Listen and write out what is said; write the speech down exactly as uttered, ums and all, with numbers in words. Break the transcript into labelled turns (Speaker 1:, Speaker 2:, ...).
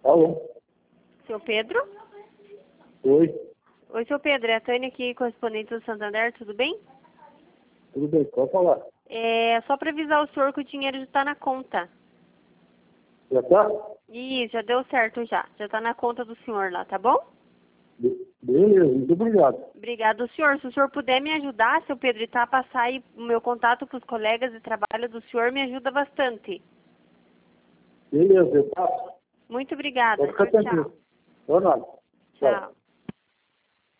Speaker 1: Alô?
Speaker 2: Seu Pedro?
Speaker 1: Oi,
Speaker 2: Oi, seu Pedro. É a Tânia aqui, correspondente do Santander, tudo bem?
Speaker 1: tudo bem? Pode falar.
Speaker 2: É só para avisar o senhor que o dinheiro já está na conta.
Speaker 1: Já tá?
Speaker 2: Ih, já deu certo já. Já está na conta do senhor lá, tá bom?
Speaker 1: Be- Beleza, muito obrigado.
Speaker 2: Obrigado, senhor. Se o senhor puder me ajudar, seu Pedro, e tá, passar aí o meu contato para os colegas de trabalho do senhor, me ajuda bastante.
Speaker 1: Beleza, eu passo.
Speaker 2: Muito obrigada.
Speaker 1: Pode ficar
Speaker 2: Tchau,
Speaker 1: tranquilo.
Speaker 2: tchau.
Speaker 1: Por nada. Tchau.
Speaker 2: Tchau.